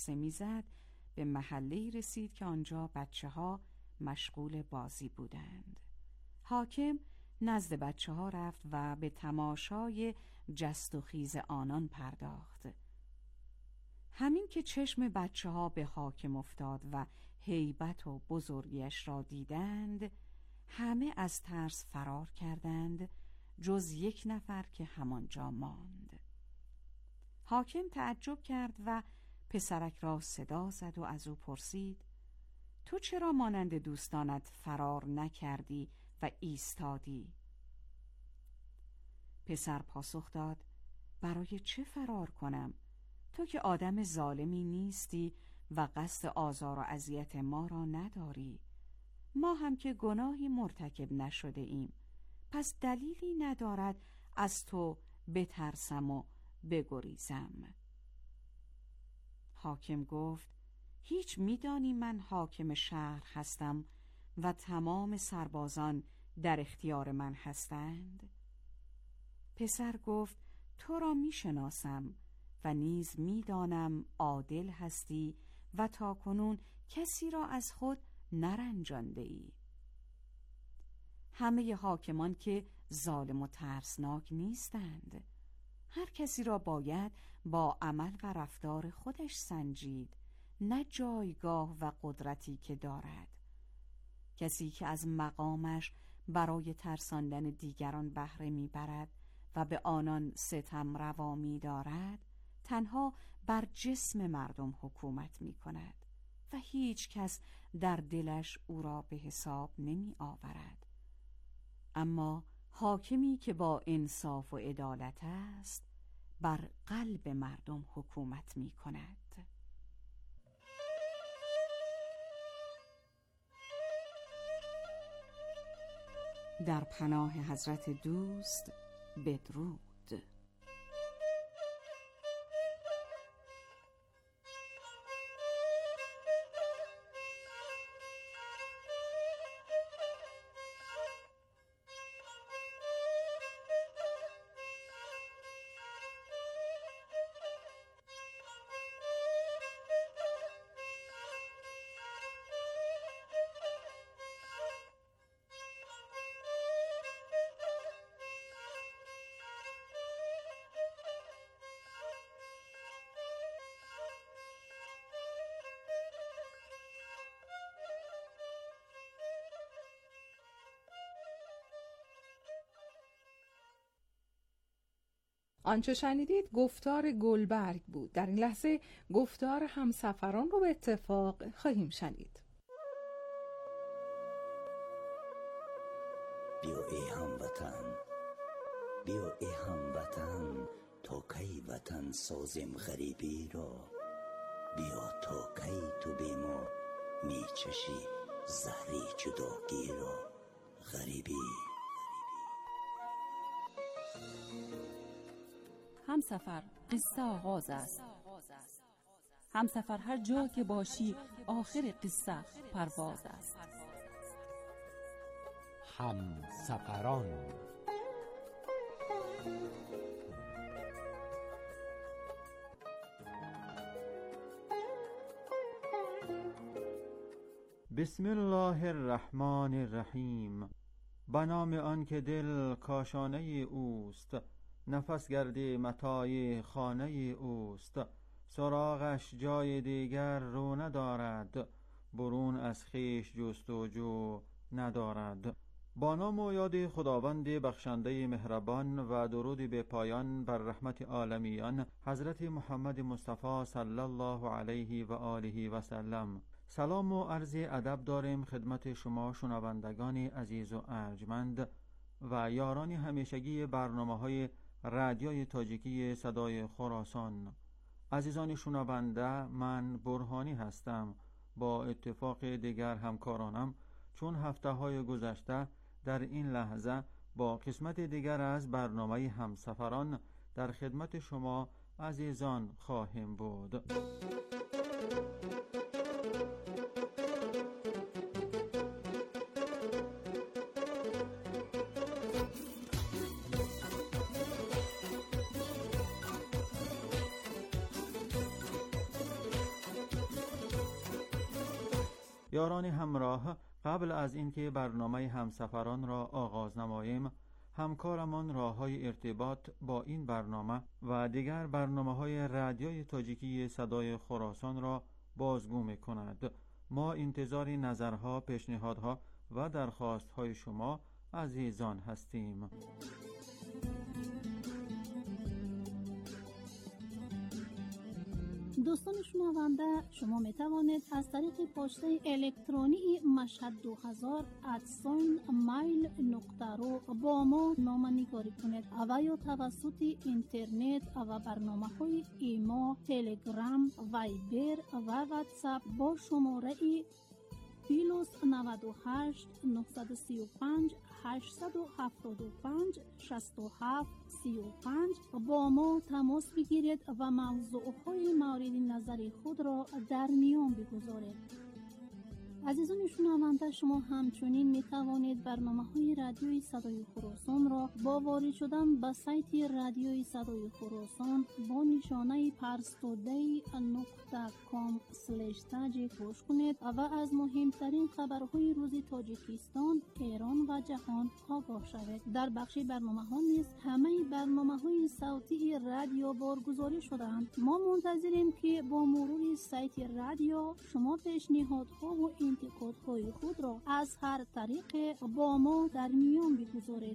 قصه می‌زد به محله‌ای رسید که آنجا بچه‌ها مشغول بازی بودند. حاکم نزد بچه‌ها رفت و به تماشای جست و خیز آنان پرداخت. همین که چشم بچه‌ها به حاکم افتاد و هیبت و بزرگیش را دیدند، همه از ترس فرار کردند جز یک نفر که همانجا ماند. حاکم تعجب کرد و پسرک را صدا زد و از او پرسید: تو چرا مانند دوستانت فرار نکردی و ایستادی؟ پسر پاسخ داد: برای چه فرار کنم؟ تو که آدم ظالمی نیستی و قصد آزار و اذیت ما را نداری. ما هم که گناهی مرتکب نشده ایم، پس دلیلی ندارد از تو بترسم و بگریزم. حاکم گفت: هیچ میدانی من حاکم شهر هستم و تمام سربازان در اختیار من هستند؟ پسر گفت: تو را میشناسم و نیز میدانم عادل هستی و تاکنون کسی را از خود نرنجانده ای. همه حاکمان که ظالم و ترسناک نیستند. هر کسی را باید با عمل و رفتار خودش سنجید، نه جایگاه و قدرتی که دارد. کسی که از مقامش برای ترساندن دیگران بهره میبرد و به آنان ستم روا می‌دارد، تنها بر جسم مردم حکومت می‌کند و هیچ کس در دلش او را به حساب نمی آورد. اما حاکمی که با انصاف و عدالت است بر قلب مردم حکومت می کند. در پناه حضرت دوست بدرود. آنچه شنیدید گفتار گلبرگ بود. در این لحظه گفتار همسفران رو به اتفاق خواهیم شنید. بیا ای هموطن، بیا ای هموطن، تا کی وطن سازیم غریبی را. بیا تا کی تو بی ما می چشی زهری جداگی را. غریبی همسفر قصه آغاز است. همسفر هر جا که باشی آخر قصه پرواز است. همسفران. بسم الله الرحمن الرحیم. به نام آن که دل کاشانه اوست، نفس گردی متاع خانه اوست. سراغش جای دیگر رو ندارد، برون از خویش جستجو ندارد. با نام و یاد خداوند بخشنده مهربان و درود به پایان بر رحمت عالمیان حضرت محمد مصطفی صلی الله علیه و آله و سلم. سلام و عرض ادب داریم خدمت شما شنوندگان عزیز و ارجمند و یاران همیشگی برنامه‌های رادیوی تاجیکی صدای خراسان. عزیزان شنونده، من برهانی هستم. با اتفاق دیگر همکارانم چون هفته‌های گذشته در این لحظه با قسمت دیگر از برنامه همسفران در خدمت شما عزیزان خواهیم بود. یاران همراه، قبل از اینکه برنامه همسفران را آغاز نماییم، همکارمان راه‌های ارتباط با این برنامه و دیگر برنامه‌های رادیوی تاجیکی صدای خراسان را بازگو می‌کند. ما انتظار نظرها، پیشنهادها و درخواست‌های شما عزیزان هستیم. دوستان شنونده، شما می توانید از طریق پسته الکترونی mashhad2000@mail.ru با ما نامه‌نگاری کنید و یا توسط اینترنت و برنامه‌های ایما، تلگرام، وایبر و واتساپ با شماره +98 935 875 67 35 با ما تماس بگیرید و موضوعهای مورد نظر خود را در میان بگذارید. عزیزان شنونده، شما همچنین می توانید برنامه‌های رادیوی صدای خراسان را با وارد شدن به سایت رادیوی صدای خراسان با نشانه parstoday.com/تاجیک گوش کنید و از مهمترین خبرهای روز تاجیکستان، ایران و جهان آگاه شوید. در بخش برنامه‌ها نیز همه برنامه‌های صوتی رادیو بارگذاری شده‌اند. ما منتظریم که با مرور سایت رادیو شما پیشنهادها و انتقادهای خود را از هر طریق با ما در میان بگذارید.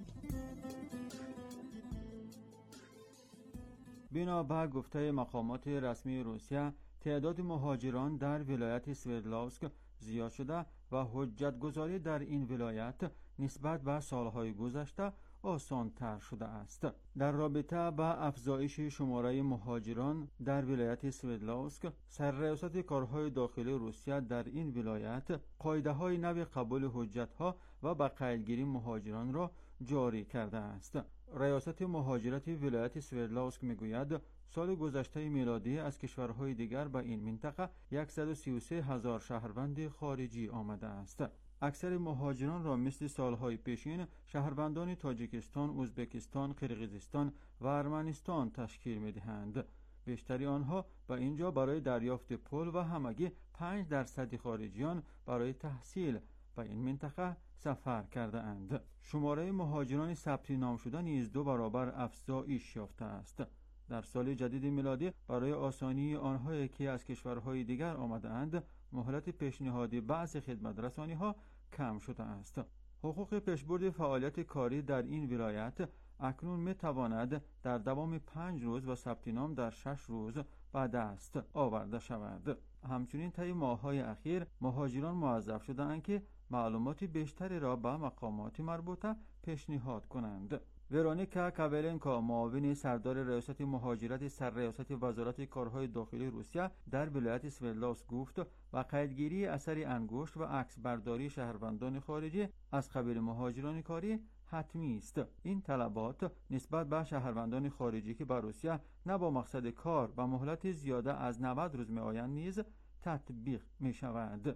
بنابر گفته مقامات رسمی روسیه، تعداد مهاجران در ولایت سوردلوفسک زیاد شده و حجت‌گذاری در این ولایت نسبت به سالهای گذشته آسان‌تر شده است. در رابطه با افزایش شماره مهاجران در ولایت سوردلوفسک، سرریاست کارهای داخلی روسیه در این ولایت قاعده‌های نو قبول حجت‌ها و به قیدگیری مهاجران را جاری کرده است. ریاست مهاجرت ولایت سوردلوفسک میگوید سال گذشته میلادی از کشورهای دیگر به این منطقه 133,000 شهروند خارجی آمده است. اکثر مهاجران را مثل سالهای پیشین شهروندان تاجیکستان، ازبکستان، قرقیزستان و ارمنستان تشکیل می‌دهند. بیشتری آنها به اینجا برای دریافت پول و همگی 5% خارجیان برای تحصیل به این منطقه سفر کرده اند. شماره مهاجران ثبت نام شده نیز 2 برابر افزایش یافته است. در سال جدید میلادی برای آسانی آنهایی که از کشورهای دیگر آمده اند، مهلت پیشنهادی بعضی خدمت رسانی‌ها کم شده است. حقوق پیشبرد فعالیت کاری در این ولایت اکنون می‌تواند در دوام 5 روز و ثبت نام در 6 روز به دست آورده شود. همچنین طی ماه‌های اخیر مهاجران موظف شده‌اند که معلومات بیشتری را به مقامات مربوطه پیشنهاد کنند. ورونیکا کاولنکا، معاون سردار ریاست مهاجرت سرریاست وزارت کارهای داخلی روسیه در ولایت سوردلوفسک گفت و قیدگیری اثر انگشت و عکس برداری شهروندان خارجی از قبیل مهاجران کاری حتمی است. این طلبات نسبت به شهروندان خارجی که به روسیه نه با مقصد کار و مهلت زیاده از 90 روز می آیند نیز تطبیق می شود.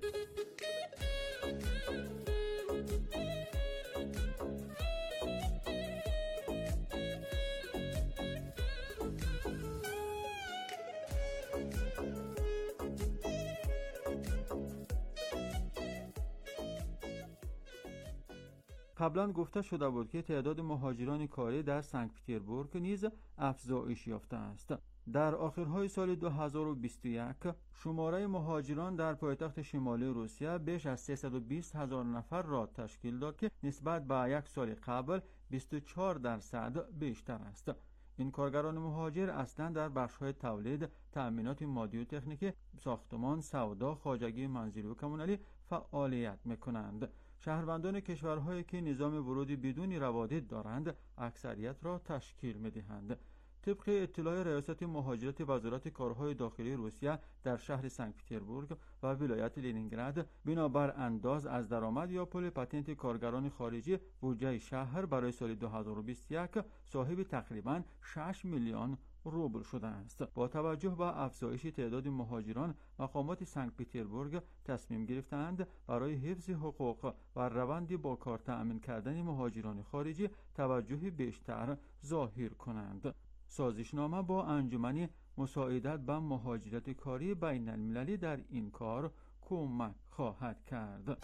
قبلا گفته شده بود که تعداد مهاجران کاری در سنت پترزبورگ نیز افزایش یافته است. در آخرهای سال 2021 شماره مهاجران در پایتخت شمالی روسیه بیش از 320,000 نفر را تشکیل داد که نسبت به یک سال قبل 24% بیشتر است. این کارگران مهاجر اصلا در بخش‌های تولید، تأمینات مادی و تکنیکی، ساختمان، سودا، خواجگی منزلی و کمونالی فعالیت می‌کنند. شهروندان کشورهایی که نظام ورودی بدون روادید دارند اکثریت را تشکیل می‌دهند. طبق اطلاع ریاست مهاجرت وزارت کارهای داخلی روسیه در شهر سنت پترزبورگ و ولایت لنینگراد، بنابر انداز از درآمد یا پول پاتنت کارگران خارجی، بودجه شهر برای سال 2021 صاحب تقریباً 6 میلیون روبل شده است. با توجه به افزایش تعداد مهاجران، مقامات سنت پترزبورگ تصمیم گرفتند برای حفظ حقوق و روند با کار تأمین کردن مهاجران خارجی توجه بیشتر ظاهر کنند. سازشنامه با انجمن مساعدت به مهاجرت کاری بین المللی در این کار کمک خواهد کرد.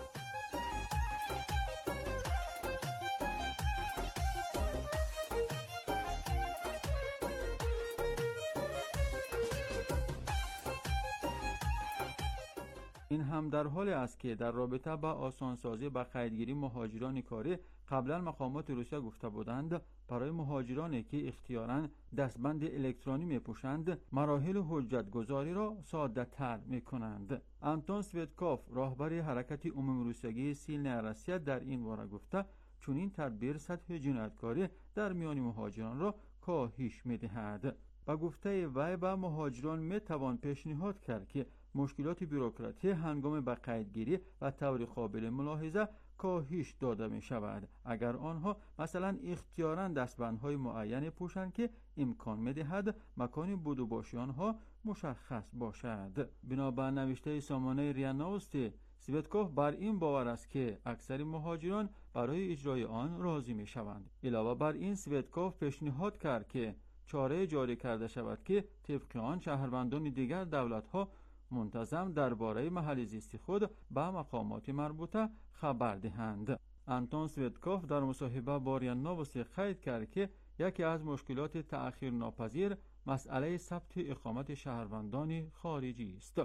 این هم در حالی است که در رابطه با آسانسازی و قیدگیری مهاجران کاری قبلا مقامات روسیه گفته بودند برای مهاجرانی که اختیاراً دستبند الکترونی میپوشند مراحل حجت گذاری را ساده تر میکنند. آنتون سویتکوف راهبر حرکت عمومی روسیه سیلنیا روسیه در این باره گفته چون این تدبیر سطح جنایتکاری در میان مهاجران را کاهش میدهد. با گفته وی به مهاجران میتوان پیشنهاد کرد که مشکلات بوروکراتی هنگام به قیدگیری و طور قابل ملاحظه کاهش داده می شود اگر آنها مثلا اختیاراً دستبندهای معینی پوشند که امکان می دهد مکان بود و باشی آنها مشخص باشد. بنابر نوشته سامانه ریا نوستی، سویتکوف بر این باور است که اکثر مهاجران برای اجرای آن راضی می شوند. علاوه بر این سویتکوف پیشنهاد کرد که چاره جاری کرده شود که طبق آن شهروندان دیگر دولت‌ها منتظم درباره محل زیست خود به مقامات مربوطه خبر دهند. آنتون سویتکوف در مصاحبه با ریا نوستی قید کرد که یکی از مشکلات تأخیر ناپذیر مسئله ثبت اقامت شهروندان خارجی است.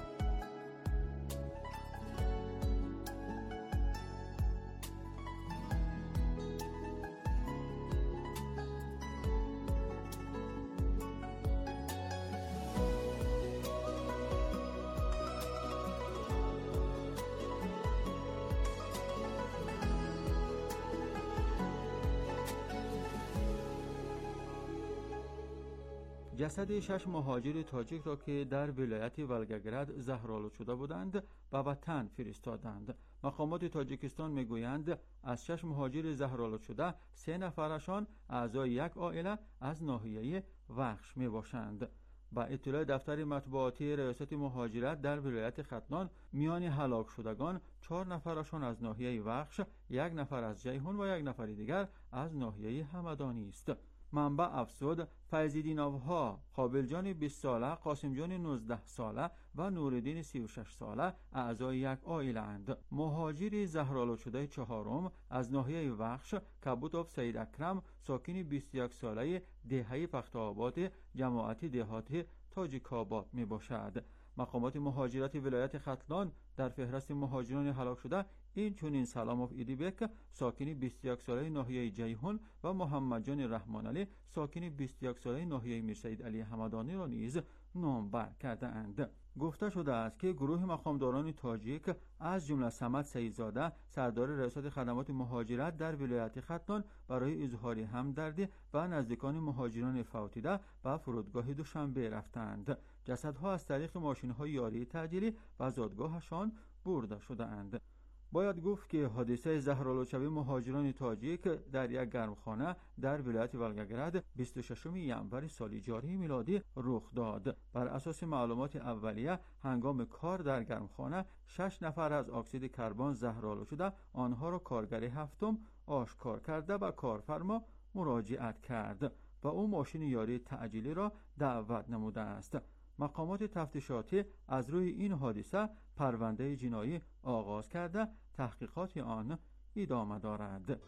جسد 6 مهاجر تاجیک را که در ولایت ولگگراد زهرآلود شده بودند به وطن فرستادند. مقامات تاجیکستان میگویند از 6 مهاجر زهرآلود شده 3 نفرشان اعضای یک عائله از ناحیه وخش میباشند. با اطلاع دفتر مطبوعاتی ریاست مهاجرت در ولایت ختلان میان هلاک شدگان 4 نفرشان از ناحیه وخش، 1 نفر از جیهون و 1 نفر دیگر از ناحیه همدانی است. منبع افزود فیض‌الدین‌ها، قابل جان 20 ساله، قاسم جان 19 ساله و نورالدین 36 ساله اعضای یک عائله اند. مهاجر زهرآلود شده چهارم از ناحیه وخش کبوتوف سید اکرم ساکن 21 ساله دهه پخت‌آباد جماعت دهاتی تاجیک‌آباد می باشد. مقامات مهاجرت ولایت ختلان در فهرست مهاجران هلاک شده این چونین سلاموف ایدیبک ساکن 21 ساله ناحیه جیهون و محمد جان رحمان علی ساکن 21 ساله ناحیه میرسید علی همدانی را نیز نامبر کرده اند. گفته شده است که گروه مقامداران تاجیک از جمله صمد سیدزاده سردار ریاست خدمات مهاجرت در ولایت ختلان برای اظهار همدردی و نزدیکان مهاجران فوتیده به فرودگاه دوشنبه رفتند. جسدها از طریق ماشین‌های یاری تعجیلی و زادگاهشان برده شده اند. باید گفت که حادثه زهرآلود شوی مهاجران تاجیک در یک گرمخانه در ولایت ولگگراد 26 ینور سال جاری میلادی رخ داد. بر اساس معلومات اولیه هنگام کار در گرمخانه 6 نفر از اکسید کربن زهرآلود شده آنها را کارگر هفتم آشکار کرده و کارفرما مراجعت کرد و او ماشین یاری تعجیلی را دعوت نموده است. مقامات تفتیشاتی از روی این حادثه پرونده جنایی آغاز کرده تحقیقات آن ادامه دارد.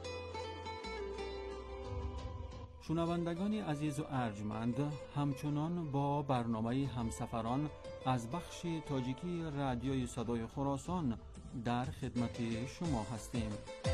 شنوندگان عزیز و ارجمند، همچنان با برنامه همسفران از بخش تاجیکی رادیوی صدای خراسان در خدمت شما هستیم.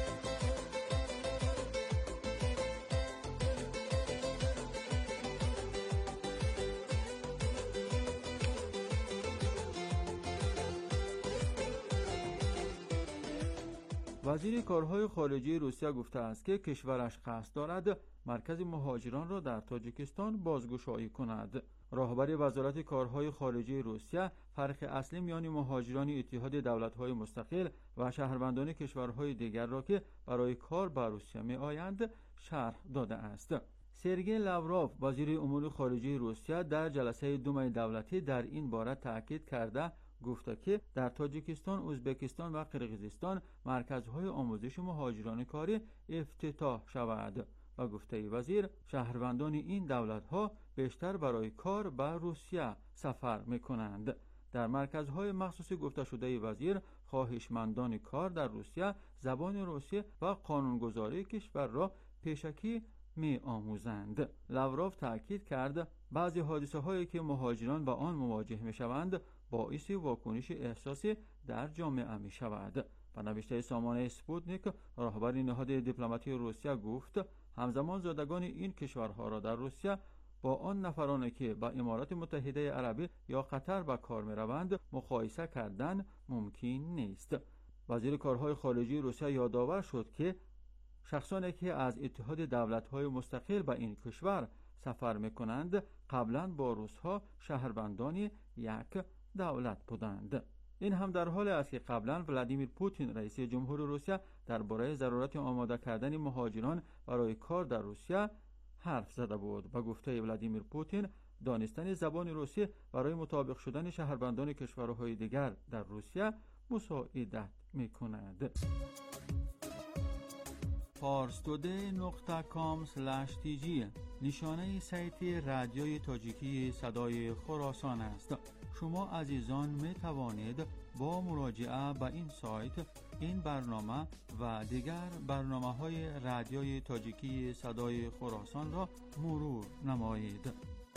وزیر کارهای خارجی روسیه گفته است که کشورش قصد دارد مرکز مهاجران را در تاجیکستان بازگشایی کند. راهبر وزارت کارهای خارجی روسیه فرق اصلی میان مهاجران اتحاد دولت‌های مستقل و شهروندان کشورهای دیگر را که برای کار به روسیه می‌آیند شرح داده است. سرگئی لاوروف وزیر امور خارجه روسیه در جلسه دوم دولتی در این باره تاکید کرده گفته که در تاجیکستان، ازبکستان و قرقیزستان مرکزهای آموزش مهاجران کاری افتتاح شود و گفته وزیر شهروندان این دولت‌ها بیشتر برای کار به روسیه سفر می‌کنند. در مرکزهای مخصوص گفته شده وزیر، خواهشمندان کار در روسیه زبان روسیه و قانونگذاری کشور را پیشکی می آموزند. لاوروف تأکید کرد بعضی حادثه هایی که مهاجران با آن مواجه می شوند باعث واکنش احساسی در جامعه می شود. به نوشته سامانه سپوتنیک، راهبر نهاد دیپلماتی روسیه گفت همزمان زادگان این کشورها را در روسیه با آن نفرانی که به امارات متحده عربی یا قطر به کار می روند مقایسه کردن ممکن نیست. وزیر کارهای خارجی روسیه یادآور شد که شخصانی که از اتحاد دولت‌های مستقل به این کشور سفر می‌کنند قبلاً با روس‌ها شهروندان یک دولت بودند. این هم در حالی است که قبلاً ولادیمیر پوتین رئیس جمهور روسیه درباره ضرورت آماده کردن مهاجران برای کار در روسیه حرف زده بود. به گفته ولادیمیر پوتین، دانستن زبان روسی برای مطابق شدن شهروندان کشورهای دیگر در روسیه مساعدت می‌کند. parstoday.com/tg نشانه سایت رادیوی تاجیکی صدای خراسان است. شما عزیزان می توانید با مراجعه به این سایت این برنامه و دیگر برنامه‌های رادیوی تاجیکی صدای خراسان را مرور نمایید.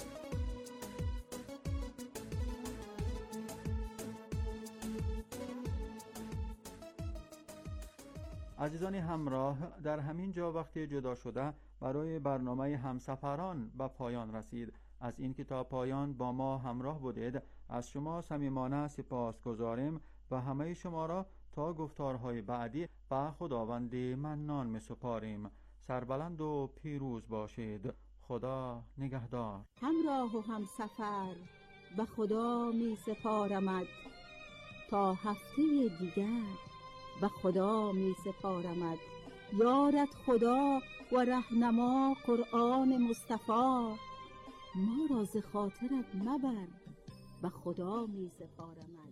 عزیزان همراه، در همین جا وقت جدا شده برای برنامه همسفران به پایان رسید. از اینکه تا پایان با ما همراه بودید از شما صمیمانه سپاس گزاریم و همه شما را تا گفتارهای بعدی به خداوند منان می سپاریم. سربلند و پیروز باشید. خدا نگهدار. همراه و همسفر به خدا می سپارمد، تا هفته دیگر به خدا می سپارمد. یارت خدا و رهنما قرآن مصطفی، ما را ز خاطرت مبر، به خدا می سپارمد.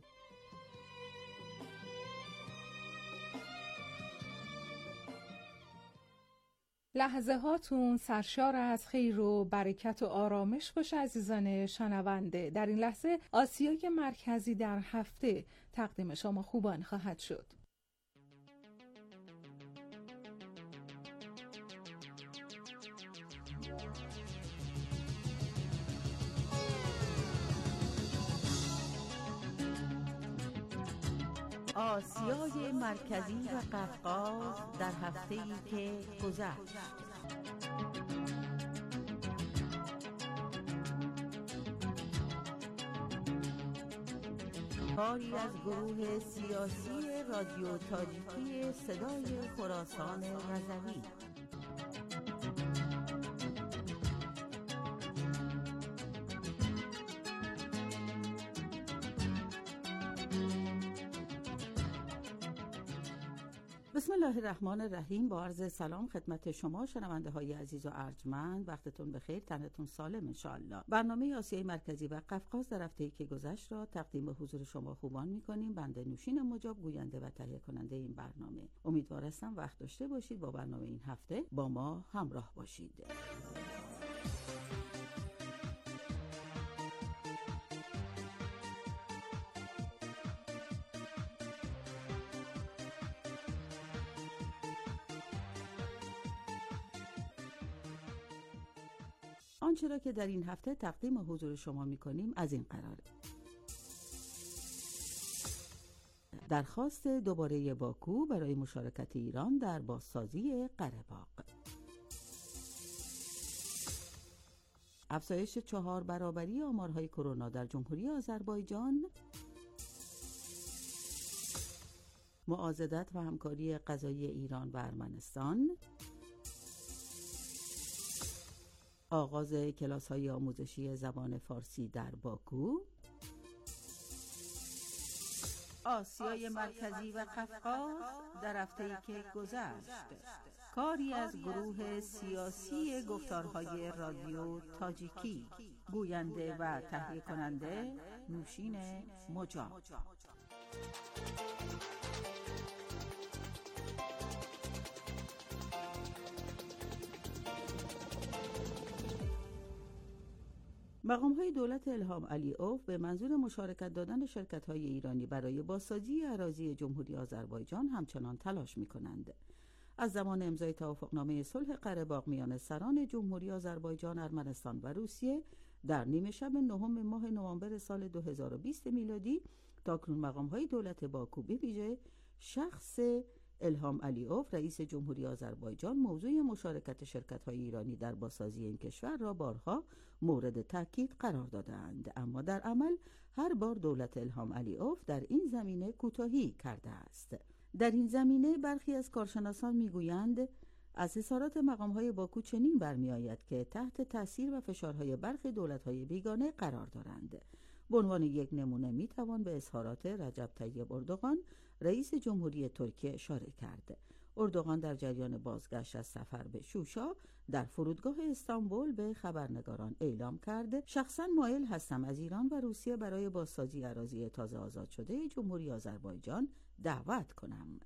لحظه هاتون سرشار از خیر و برکت و آرامش باشه عزیزان شنونده. در این لحظه آسیای مرکزی در هفته تقدیم شما خوبان خواهد شد. آسیای مرکزی و قفقاز در هفته‌ای که گذشت. کاری از گروه سیاسی رادیو تاجیکی صدای خراسان رضوی. بسم الله الرحمن الرحیم. با عرض سلام خدمت شما شنونده های عزیز و ارجمند، وقتتون بخیر، تنتون سالم انشاءالله. برنامه آسیای مرکزی و قفقاز در هفته‌ای که گذشت را تقدیم حضور شما خوبان می‌کنیم. بنده نوشین مجاب گوینده و تهیه کننده این برنامه. امیدوار هستم وقت داشته باشید با برنامه این هفته با ما همراه باشید. آنچه را که در این هفته تقدیم حضور شما می‌کنیم از این قراره: درخواست دوباره باکو برای مشارکت ایران در بازسازی قره‌باغ، افزایش 4 برابری آمارهای کرونا در جمهوری آذربایجان، معاضدت و همکاری قضایی ایران و ارمنستان، آغاز کلاس‌های آموزشی زبان فارسی در باکو، آسیای مرکزی و قفقاز در هفته‌ای که گذشت. کاری از گروه سیاسی گفتارهای رادیو تاجیکی. گوینده و تهیه کننده نوشین مجاب. مقام‌های دولت الهام علیوف به منظور مشارکت دادن شرکت‌های ایرانی برای بازسازی اراضی جمهوری آذربایجان همچنان تلاش می‌کنند. از زمان امضای توافقنامه صلح قره‌باغ میان سران جمهوری آذربایجان، ارمنستان و روسیه در نیمه شب 9 ماه نوامبر سال 2020 میلادی تاکنون مقام‌های دولت باکو به ویژه شخص الهام علیوف رئیس جمهوری آذربایجان موضوع مشارکت شرکت‌های ایرانی در بازسازی این کشور را بارها مورد تاکید قرار دادند، اما در عمل هر بار دولت الهام علیوف در این زمینه کوتاهی کرده است. در این زمینه برخی از کارشناسان میگویند از اظهارات مقام‌های باکو چنین برمی‌آید که تحت تأثیر و فشارهای برخی دولت‌های بیگانه قرار دارند. به عنوان یک نمونه میتوان به اظهارات رجب طیب اردوغان رئیس جمهوری ترکیه اشاره کرد. اردوغان در جریان بازگشت از سفر به شوشا در فرودگاه استانبول به خبرنگاران اعلام کرد شخصا مایل هستم از ایران و روسیه برای بازسازی اراضی تازه آزاد شده جمهوری آذربایجان دعوت کنم.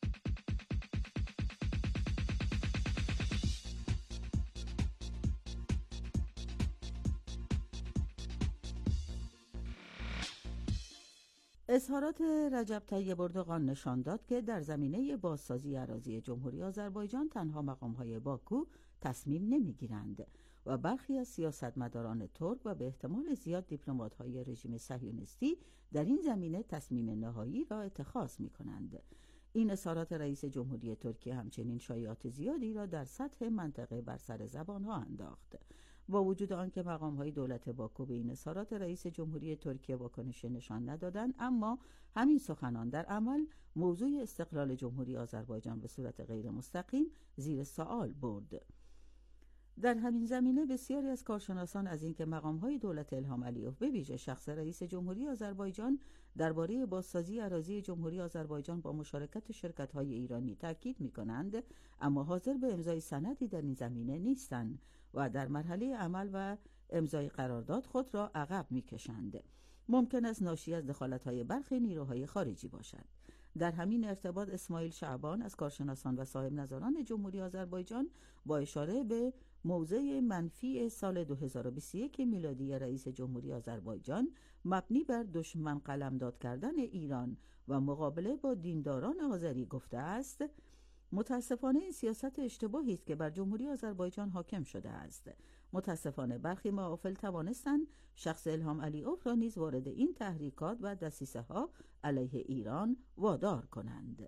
اظهارات رجب طیب اردوغان نشان داد که در زمینه بازسازی اراضی جمهوری آذربایجان تنها مقام‌های باکو تصمیم نمی‌گیرند و برخی از سیاستمداران ترک و به احتمال زیاد دیپلمات‌های رژیم صهیونیستی در این زمینه تصمیم نهایی را اتخاذ می‌کنند. این اظهارات رئیس جمهوری ترکیه همچنین شایعات زیادی را در سطح منطقه بر سر زبان‌ها انداخت. با وجود آنکه مقام‌های دولت باکو به این اظهارات رئیس جمهوری ترکیه واکنش نشان ندادند، اما همین سخنان در عمل موضوع استقلال جمهوری آذربایجان به صورت غیر مستقیم زیر سوال برد. در همین زمینه بسیاری از کارشناسان از اینکه مقام‌های دولت الهام علیوف به ویژه شخص رئیس جمهوری آذربایجان درباره بازسازی اراضی جمهوری آذربایجان با مشارکت شرکت‌های ایرانی تاکید می‌کنند، اما حاضر به امضای سندی در این زمینه نیستند و در مرحله عمل و امضای قرارداد خود را عقب می‌کشند. ممکن است ناشی از دخالت‌های برخی نیروهای خارجی باشد. در همین ارتباط اسماعیل شعبان از کارشناسان و صاحب نظران جمهوری آذربایجان با اشاره به موضع منفی سال 2021 میلادی رئیس جمهوری آذربایجان مبنی بر دشمن قلمداد کردن ایران و مقابله با دینداران آذری گفته است: متاسفانه این سیاست اشتباهی است که بر جمهوری آذربایجان حاکم شده است. متاسفانه برخی معافل توانستند شخص الهام علیوف را نیز وارد این تحریکات و دسیسه ها علیه ایران وادار کنند.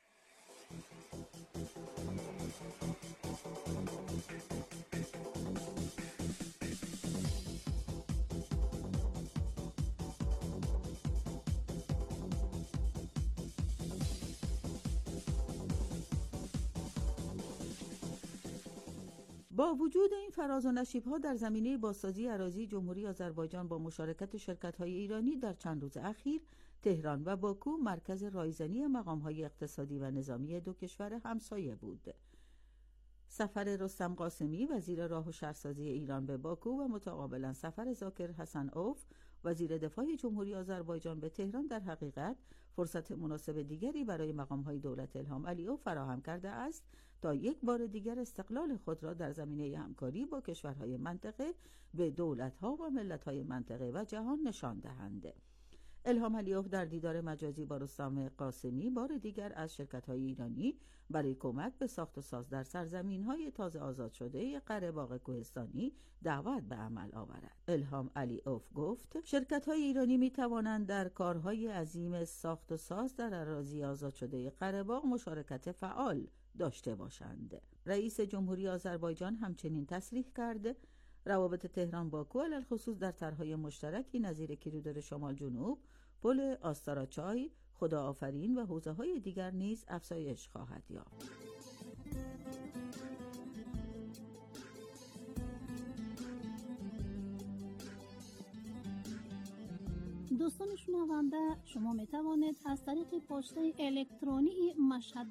با وجود این فراز و نشیب‌ها در زمینه بازسازی اراضی جمهوری آذربایجان با مشارکت شرکت‌های ایرانی در چند روز اخیر، تهران و باکو مرکز رایزنی مقام‌های اقتصادی و نظامی دو کشور همسایه بود. سفر رستم قاسمی وزیر راه و شهرسازی ایران به باکو و متقابلا سفر ذاکر حسن اوف وزیر دفاع جمهوری آذربایجان به تهران در حقیقت فرصت مناسب دیگری برای مقام‌های دولت الهام علیوف فراهم کرده است تا یک بار دیگر استقلال خود را در زمینه همکاری با کشورهای منطقه به دولت‌ها و ملت‌های منطقه و جهان نشان دهند. الهام علیوف در دیدار مجازی با رستم قاسمی بار دیگر از شرکت‌های ایرانی برای کمک به ساخت و ساز در سرزمین‌های تازه آزاد شده قره‌باغ کوهستانی دعوت به عمل آورد. الهام علیوف گفت شرکت‌های ایرانی می‌توانند در کارهای عظیم ساخت و ساز در اراضی آزاد شده قره‌باغ مشارکت فعال داشته باشند. رئیس جمهوری آذربایجان همچنین تصریح کرد روابط تهران باکو علالخصوص در طرح‌های مشترکی نظیر کریدور شمال جنوب، پل آستاراچای، خداآفرین و حوزه‌های دیگر نیز افزایش خواهد یافت. دوستان شنونده، شما می توانید از طریق پسته الکترونی مشهد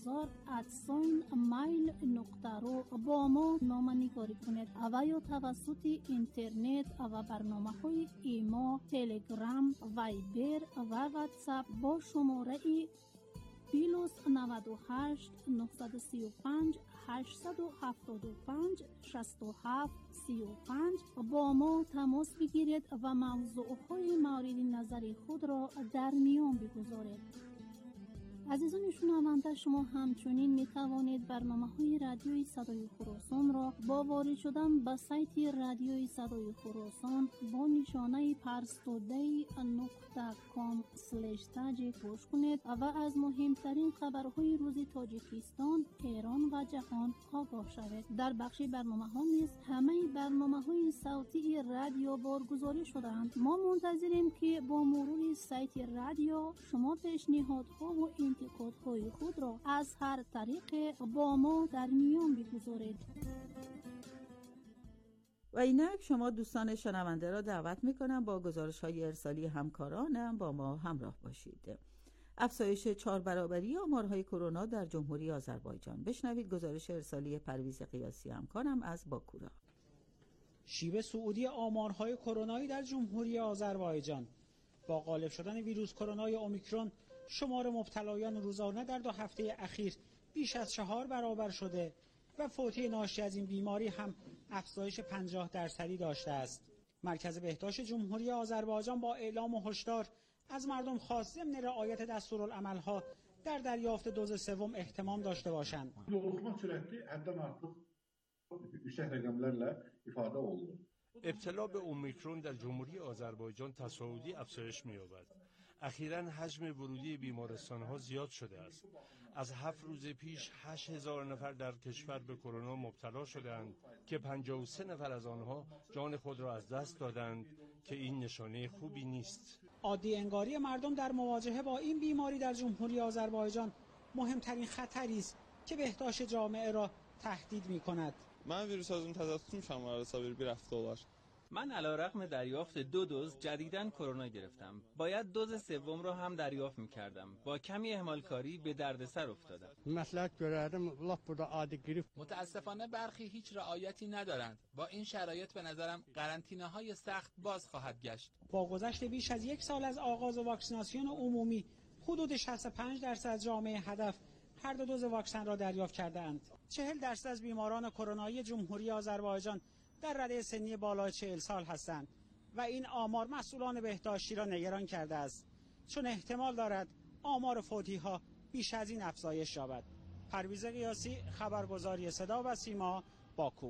2000@mail.ru با ما نامه‌نگاری کنید و یا توسط اینترنت و برنامه‌های ایما، تلگرام، وایبر و واتساپ با شماره +98 935 875 67 35 با ما تماس بگیرید و موضوعهای مورد نظر خود را در میان بگذارید. عزیزان شنونده، شما همچنین می توانید برنامه‌های رادیوی صدای خراسان را با وارد شدن به سایت رادیوی صدای خراسان با نشانه parstoday.com/تاجیک گوش کنید و از مهمترین خبرهای روز تاجیکستان، ایران و جهان آگاه شوید. در بخش برنامه‌ها نیز همه برنامه‌های صوتی رادیو بارگذاری شده‌اند. ما منتظریم که با مرور سایت رادیو شما پیشنهادها و انتقادهای خود را از هر طریق با ما در میان بگذارید. و اینک شما دوستان شنونده را دعوت میکنم با گزارش‌های ارسالی همکارانم با ما همراه باشید. افزایش 4 برابری آمارهای کرونا در جمهوری آذربایجان. بشنوید گزارش ارسالی پرویز قیاسی همکارم از باکو را. شیب صعودی آمارهای کرونایی در جمهوری آذربایجان با غالب شدن ویروس کرونای اومیکرون شمار مبتلایان روزانه در 2 هفته اخیر بیش از 4 برابر شده و فوتی ناشی از این بیماری هم افزایش 50% داشته است. مرکز بهداشت جمهوری آذربایجان با اعلام و هشدار از مردم خواست ضمن رعایت دستورالعمل‌ها در دریافت دوز سوم احتمام داشته باشند. ابتلا به اومیکرون در جمهوری آذربایجان تصاعدی افزایش می‌یابد. اخیراً حجم ورودی بیمارستان‌ها زیاد شده است. از 7 روز پیش 8000 نفر در کشور به کرونا مبتلا شدند که 53 نفر از آنها جان خود را از دست دادند که این نشانه خوبی نیست. عادی انگاری مردم در مواجهه با این بیماری در جمهوری آذربایجان مهمترین خطری است که بهداشت جامعه را تهدید می‌کند. من ویروس از اون تضاد میشم و حسابی رفته باش. من علیرغم دریافت 2 دوز جدیداً کرونا گرفتم. باید دوز سوم را هم دریافت می‌کردم. با کمی اهمالکاری به دردسر افتادم. مصلحت gördüm lap burada adi grip. متاسفانه برخی هیچ رعایتی ندارند. با این شرایط به نظرم قرنطینه‌های سخت باز خواهد گشت. با گذشت بیش از 1 سال از آغاز واکسیناسیون عمومی، حدود 65% از جامعه هدف هر 2 دوز واکسن را دریافت کرده‌اند. 40% از بیماران کرونایی جمهوری آذربایجان در رده سنی بالای 40 سال هستند و این آمار مسئولان بهداشتی را نگران کرده است، چون احتمال دارد آمار فوتی‌ها بیش از این افزایش یابد. پرویز قیاسی، خبرگزاری صدا و سیما، باکو.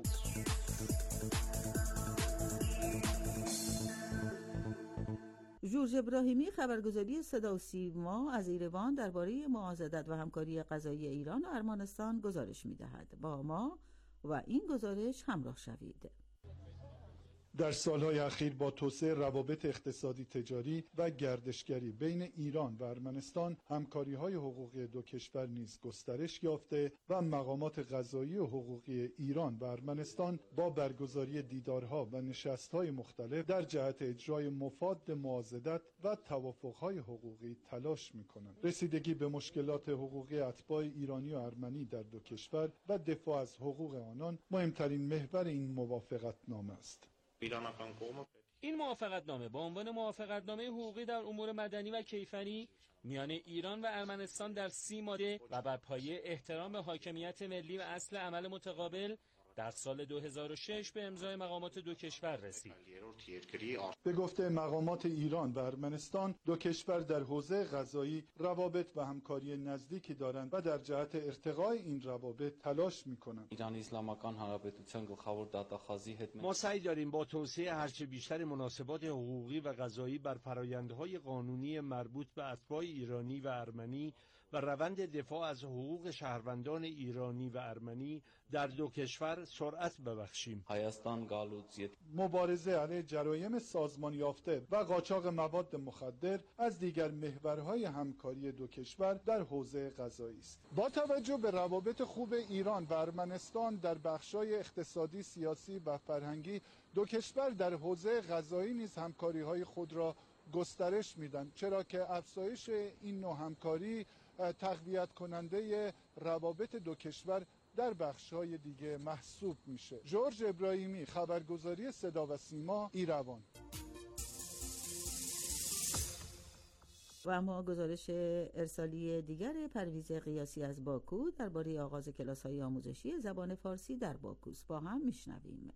جورج ابراهیمی، خبرگزاری صدا و سیما از ایروان درباره معاضدت و همکاری غذایی ایران و ارمنستان گزارش می‌دهد. با ما و این گزارش همراه شوید. در سالهای اخیر با توسعه روابط اقتصادی تجاری و گردشگری بین ایران و ارمنستان همکاری‌های حقوقی 2 کشور نیز گسترش یافته و مقامات قضایی و حقوقی ایران و ارمنستان با برگزاری دیدارها و نشست‌های مختلف در جهت اجرای مفاد معاضدت و توافق‌های حقوقی تلاش می‌کنند. رسیدگی به مشکلات حقوقی اتباع ایرانی و ارمنی در 2 کشور و دفاع از حقوق آنان مهمترین محور این موافقتنامه است. این موافقتنامه با عنوان موافقتنامه حقوقی در امور مدنی و کیفری میان ایران و ارمنستان در 30 ماده و بر پایه احترام به حاکمیت ملی و اصل عمل متقابل در سال 2006 به امضای مقامات 2 کشور رسید. به گفته مقامات ایران و ارمنستان 2 کشور در حوزه قضایی روابط و همکاری نزدیکی دارند و در جهت ارتقای این روابط تلاش می‌کنند. ما سعی داریم با توسعه هرچه بیشتر مناسبات حقوقی و قضایی بر فرآیندهای قانونی مربوط به اتباع ایرانی و ارمنی و روند دفاع از حقوق شهروندان ایرانی و ارمنی در 2 کشور سرعت ببخشیم. مبارزه علیه جرایم سازمان یافته و قاچاق مواد مخدر از دیگر محورهای همکاری 2 کشور در حوزه قضایی است. با توجه به روابط خوب ایران و ارمنستان در بخش‌های اقتصادی، سیاسی و فرهنگی 2 کشور در حوزه قضایی نیز همکاری‌های خود را گسترش میدن، چرا که افزایش این نوع همکاری تقویت کننده روابط 2 کشور در بخش‌های دیگه محسوب میشه. جورج ابراهیمی، خبرگزاری صدا و سیما، ایروان. و اما گزارش ارسالی دیگر پرویز قیاسی از باکو درباره آغاز کلاس‌های آموزشی زبان فارسی در باکوست. با هم میشنویم.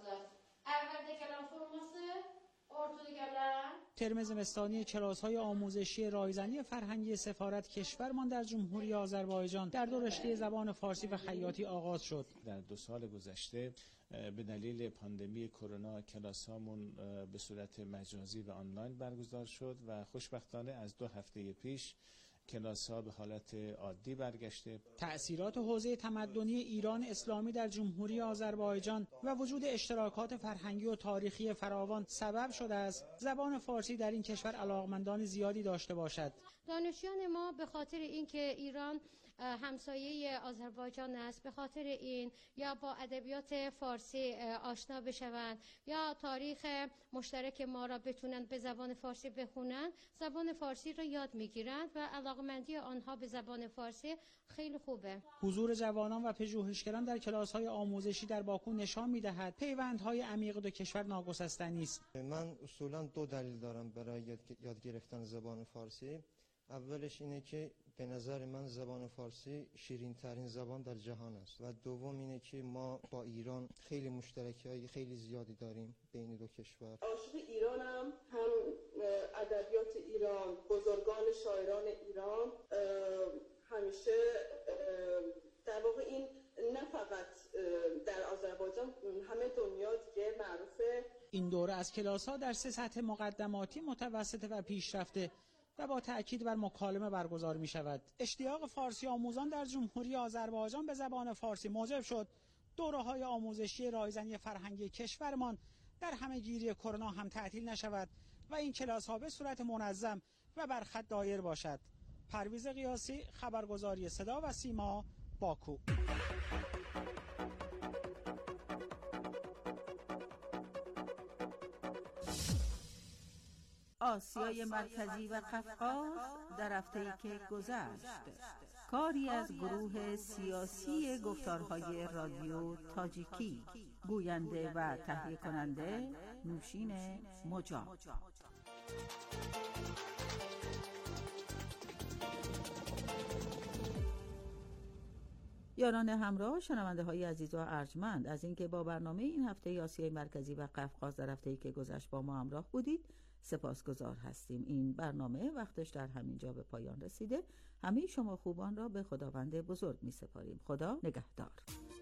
ترم زمستانی کلاس‌های آموزشی رایزنی فرهنگی سفارت کشورمان در جمهوری آذربایجان در دو رشته زبان فارسی و خیاطی آغاز شد. در 2 سال گذشته به دلیل پاندمی کرونا کلاس‌هامون به صورت مجازی و آنلاین برگزار شد و خوشبختانه از 2 هفته پیش کلاس‌ها به حالت عادی برگشته. تأثیرات حوزه تمدنی ایران اسلامی در جمهوری آذربایجان و وجود اشتراکات فرهنگی و تاریخی فراوان سبب شده است زبان فارسی در این کشور علاقمندان زیادی داشته باشد. دانشجویان ما به خاطر اینکه ایران همسایه آذربایجان است، به خاطر این یا با ادبیات فارسی آشنا بشوند یا تاریخ مشترک ما را بتونن به زبان فارسی بخونن، زبان فارسی را یاد میگیرند و علاقمندی آنها به زبان فارسی خیلی خوبه. حضور جوانان و پژوهشگران در کلاس‌های آموزشی در باکو نشان می‌دهد پیوندهای عمیق دو کشور ناگسستنی است. من اصولاً 2 دلیل دارم برای یاد گرفتن زبان فارسی. اولش اینه که به نظر من زبان فارسی شیرین ترین زبان در جهان است و دوم اینه که ما با ایران خیلی مشترکی‌های خیلی زیادی داریم بین دو کشور. عاشق ایرانم، هم ادبیات ایران، بزرگان شاعران ایران، همیشه در واقع این نه فقط در آذربایجان، همه دنیا دیگه معروفه. این دوره از کلاس‌ها در 3 سطح مقدماتی، متوسطه و پیشرفته و با تأکید بر مکالمه برگزار می شود. اشتیاق فارسی آموزان در جمهوری آذربایجان به زبان فارسی موجب شد دوره‌های آموزشی رایزنی فرهنگی کشورمان در همه‌گیری کرونا هم تعطیل نشود و این کلاس‌ها به صورت منظم و بر خط دایر باشد. پرویز قیاسی، خبرگزاری صدا و سیما، باکو. آسیای مرکزی و قفقاز در هفته‌ای که گذشت، کاری از گروه سیاسی گفتارهای رادیو تاجیکی، گوینده و تهیه کننده نوشین مجاد. یاران همراه، شنونده های عزیز و ارجمند، از اینکه با برنامه این هفته آسیای مرکزی و قفقاز در هفته‌ای که گذشت با ما همراه بودید سپاسگزار هستیم. این برنامه وقتش در همین جا به پایان رسیده. همه شما خوبان را به خداوند بزرگ می سپاریم. خدا نگهدار.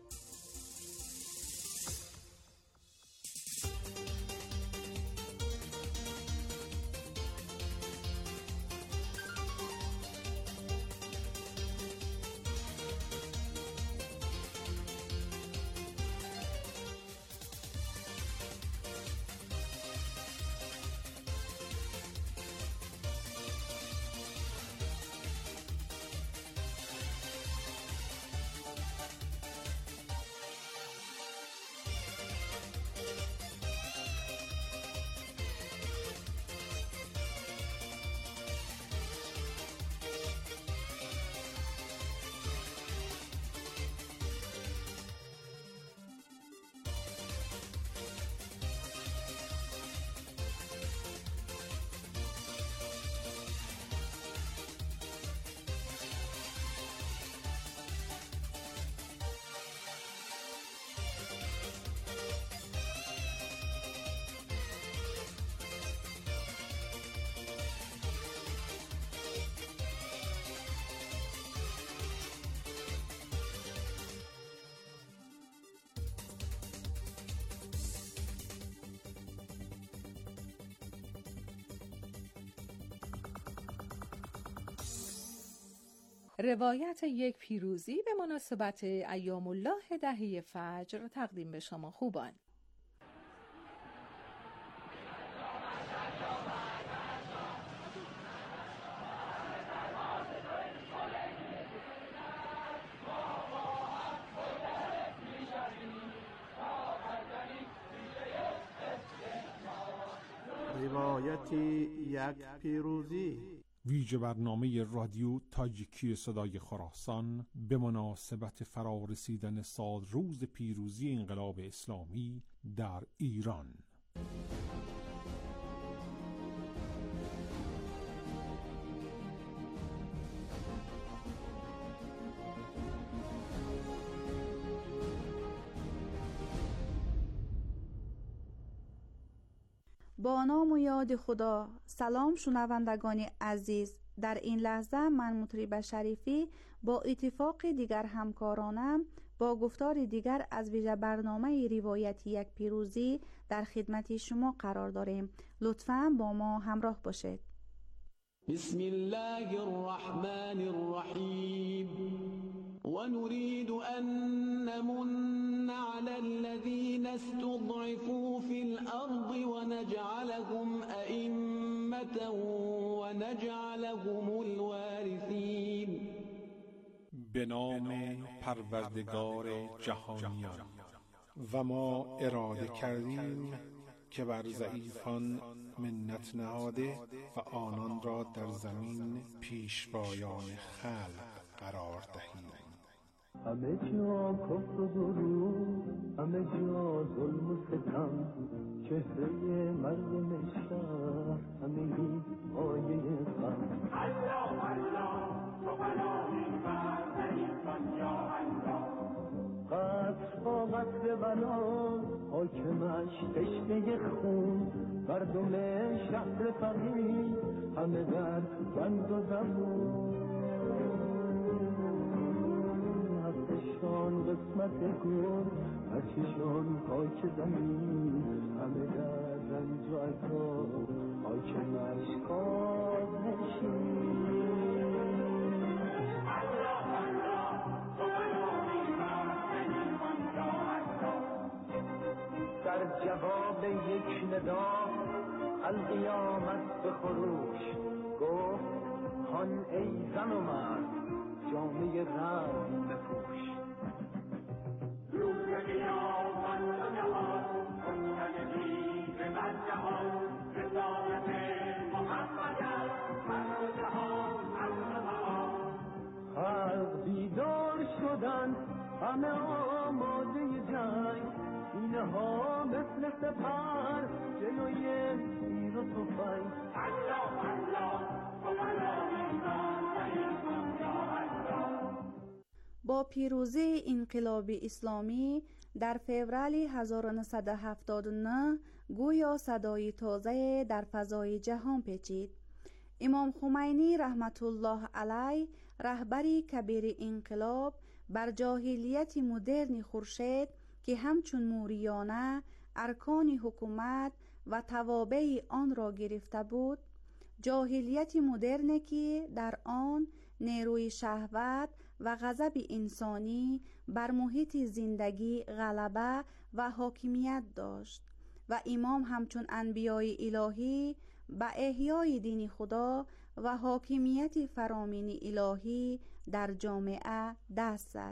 روایت یک پیروزی به مناسبت ایام الله دهه فجر تقدیم به شما خوبان. روایت یک پیروزی، ویژه برنامه رادیو تاجیکی صدای خراسان به مناسبت فرارسیدن سالروز پیروزی انقلاب اسلامی در ایران. با نام و یاد خدا. سلام شنوندگان عزیز، در این لحظه من مطرب شریفی با اتفاق دیگر همکارانم با گفتار دیگر از ویژه برنامه روایتی یک پیروزی در خدمت شما قرار داریم. لطفاً با ما همراه باشید. بسم الله الرحمن الرحیم و نريد أن نمن على الذين استضعفوا في الأرض ونجعلهم أئمة ونجعلهم الوارثين. به نام پروردگار جهانیان. و ما اراده کردیم که بر ضعیفان منت نهاده و آنان را در زمین پیشوایان خلق قرار دهیم. همه جا کفر و دروغ، همه جا ظلم و ستم، چهره مردم شهر همگی مایه غم. الله الله تو بلایی بر ضعیفان یا الله. قصر با قصر بلا، حاکمش تشنه خون، مردم شهر فقیر همه در بند و زبون. قسمت گل هرچشان پاک زمین، همه در رنج و عذاب حاکمش کاظ نشین. الله الله تو بلایی بر ضعیفان یا الله. در جواب یک ندا القیامت به خروش گفت هان ای زن و مرد جامعه رنگ بپوش. روز قیامت و جهان خونده دید بر جهان، رسالت محمد است هر جهان هر جهان. خلق بیدار شدند همه آماده جنگ، سینه ها مثل سپر جلوی تیر و تفنگ. الله الله تو بلایی بر ضعیفان یا الله. با پیروزی انقلاب اسلامی در فوریه 1979 گویا صدای تازه در فضای جهان پیچید. امام خمینی رحمت الله علیه، رهبری کبیر انقلاب، بر جاهلیت مدرن خورشید که همچون موریانه ارکان حکومت و توابع آن را گرفته بود، جاهلیت مدرن که در آن نیروی شهوت و غضب انسانی بر محیط زندگی غلبه و حاکمیت داشت و امام همچون انبیای الهی به احیای دین خدا و حاکمیت فرامین الهی در جامعه دست زد.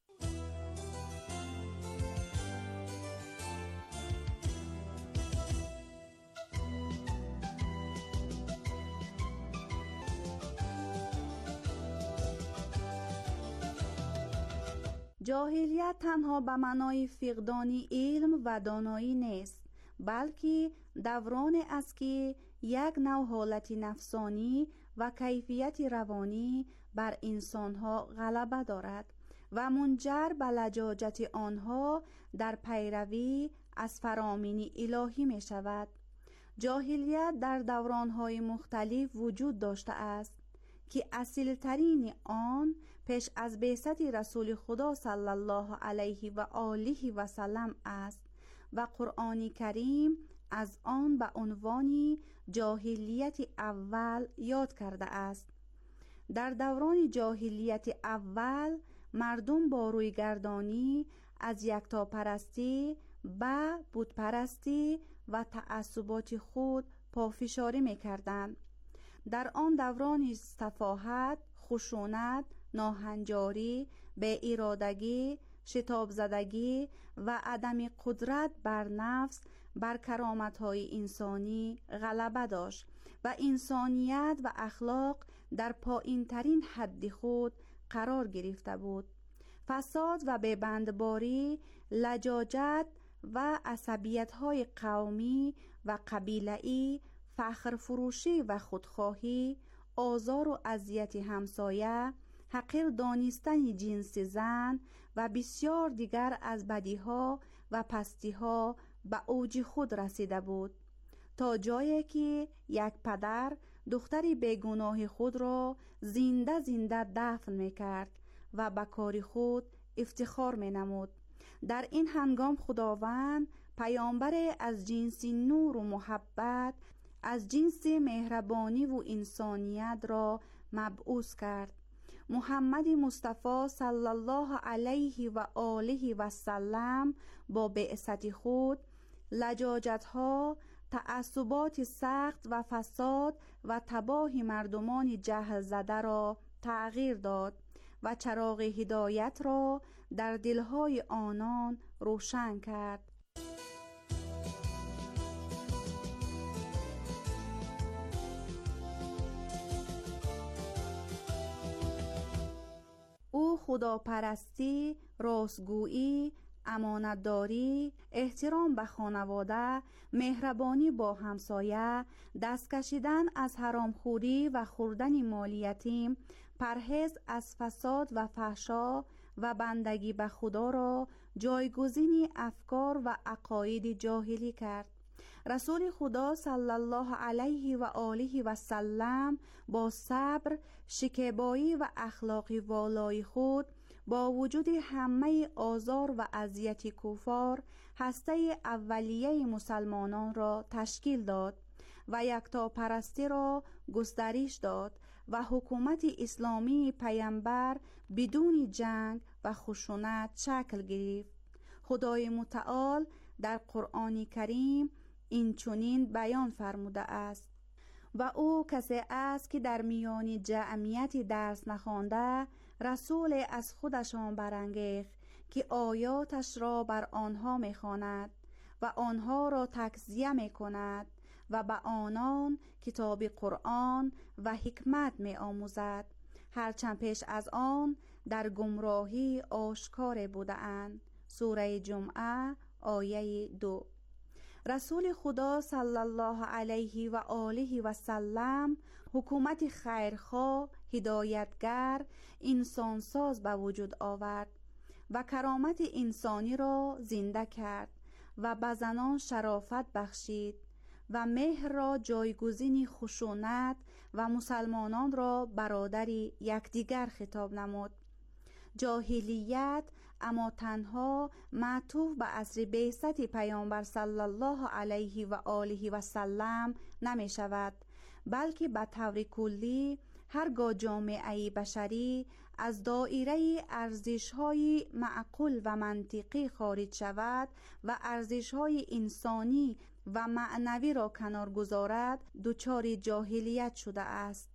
جاهلیت تنها به معنای فقدان علم و دانایی نیست، بلکه دوران است که یک نوع حالت نفسانی و کیفیت روانی بر انسانها غلبه دارد و منجر به لجاجت آنها در پیروی از فرامین الهی می شود. جاهلیت در دورانهای مختلف وجود داشته است که اصیلترین آن پیش از بعثت رسول خدا صلی الله علیه و آله و سلم است و قرآن کریم از آن به عنوان جاهلیت اول یاد کرده است. در دوران جاهلیت اول مردم با رویگردانی از یکتاپرستی به بتپرستی و تعصبات خود پافشاری می‌کردند. در آن دوران سفاهت، خشونت، ناهنجاری، بی ارادگی، شتاب زدگی و عدم قدرت بر نفس بر کرامت‌های انسانی غلبه داشت و انسانیت و اخلاق در پایین‌ترین حد خود قرار گرفته بود. فساد و بی‌بندباری، لجاجت و عصبیت‌های قومی و قبیله‌ای، فخر فروشی و خودخواهی، آزار و اذیت همسایه، حقیر دانستن جنس زن و بسیار دیگر از بدیها و پستیها به اوج خود رسیده بود تا جایی که یک پدر دختری بیگناه خود را زنده زنده دفن میکرد و به کار خود افتخار مینمود. در این هنگام خداوند پیامبر از جنس نور و محبت، از جنس مهربانی و انسانیت را مبعوث کرد. محمد مصطفی صلی الله علیه و آله و سلم با بعثت خود لجاجت‌ها، تعصبات سخت و فساد و تباه مردمان جهل زده را تغییر داد و چراغ هدایت را در دلهای آنان روشن کرد. او خداپرستی، راستگویی، امانتداری، احترام به خانواده، مهربانی با همسایه، دست کشیدن از حرامخوری و خوردن مال یتیم، پرهیز از فساد و فحشا و بندگی به خدا را جایگزین افکار و عقاید جاهلی کرد. رسول خدا صلی الله علیه و آله و سلم با صبر، شکیبایی و اخلاق والای خود با وجود همه آزار و اذیت کفار هسته اولیه مسلمانان را تشکیل داد و یکتاپرستی را گسترش داد و حکومت اسلامی پیامبر بدون جنگ و خشونت شکل گرفت. خدای متعال در قرآن کریم این چنین بیان فرموده است: و او کسی است که در میان جمعیت درس نخوانده رسول از خودشان برانگیخت که آیاتش را بر آنها میخواند و آنها را تکذیه میکند و به آنان کتاب قرآن و حکمت میآموزد، هرچند پیش از آن در گمراهی آشکار بودند. سوره جمعه آیه 2. رسول خدا صلی الله علیه و آله و سلم حکومت خیرخواه، هدایتگر، انسانساز به وجود آورد و کرامت انسانی را زنده کرد و به زنان شرافت بخشید و مهر را جایگزین خشونت و مسلمانان را برادری یکدیگر خطاب نمود. جاهلیت اما تنها معطوف به عصر بعثت پیامبر صلی الله علیه و آله و سلم نمی شود، بلکه به طور کلی هرگاه جامعه بشری از دایره ارزش‌های معقول و منطقی خارج شود و ارزش‌های انسانی و معنوی را کنار گذارد، دچار جاهلیت شده است.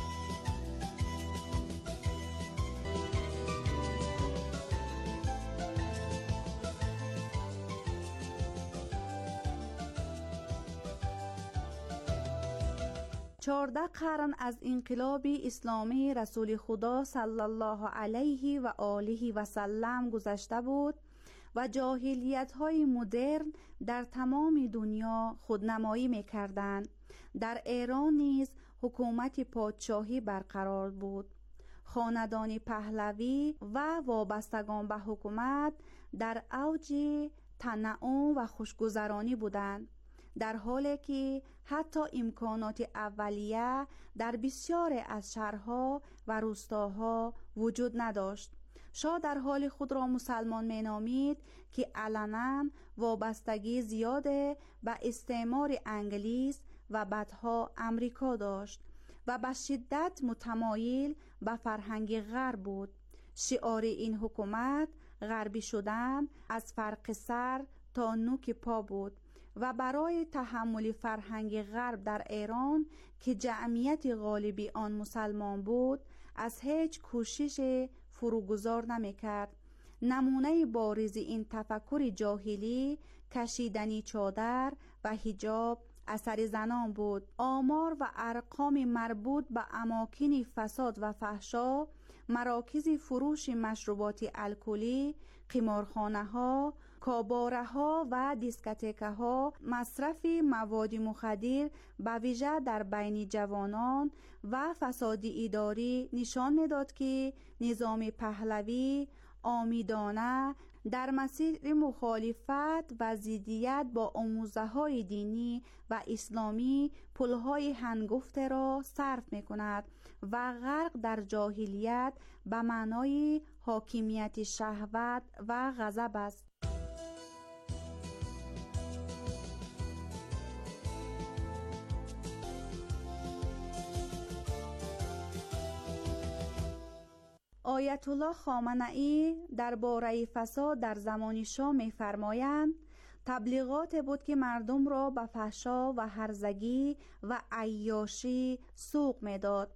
14 قرن از انقلاب اسلامی رسول خدا صلی الله علیه و آله و سلم گذشته بود و جاهلیت‌های مدرن در تمام دنیا خودنمایی می‌کردند. در ایران نیز حکومت پادشاهی برقرار بود. خاندان پهلوی و وابستگان به حکومت در اوج تنعم و خوشگذرانی بودند، در حالی که حتی امکانات اولیه در بسیاری از شهرها و روستاها وجود نداشت. شاه در حال خود را مسلمان مینامید که علنا وابستگی زیاد به استعمار انگلیس و بعدها امریکا داشت و به شدت متمایل به فرهنگ غرب بود. شعار این حکومت غربی شدن از فرق سر تا نوک پا بود و برای تحمل فرهنگ غرب در ایران که جمعیت غالبی آن مسلمان بود از هیچ کوشش فروگذار نمی‌کرد. نمونه بارز این تفکر جاهلی کشیدنی چادر و حجاب اثر زنان بود. آمار و ارقام مربوط به اماکن فساد و فحشا، مراکز فروش مشروبات الکلی، قمارخانه‌ها، کاباره‌ها و دیسکوتک‌ها، مصرف مواد مخدر به ویژه در بین جوانان و فساد اداری نشان می‌داد که نظام پهلوی عامیدانه در مسیر مخالفت و ضدیت با آموزه‌های دینی و اسلامی پلهای هنگفته را صرف می‌کند و غرق در جاهلیت به معنای حاکمیت شهوت و غضب است. آیت الله خامنه‌ای درباره فساد در زمان شاه می‌فرمایند تبلیغات بود که مردم را به فحشا و هرزگی و عیاشی سوق می‌داد.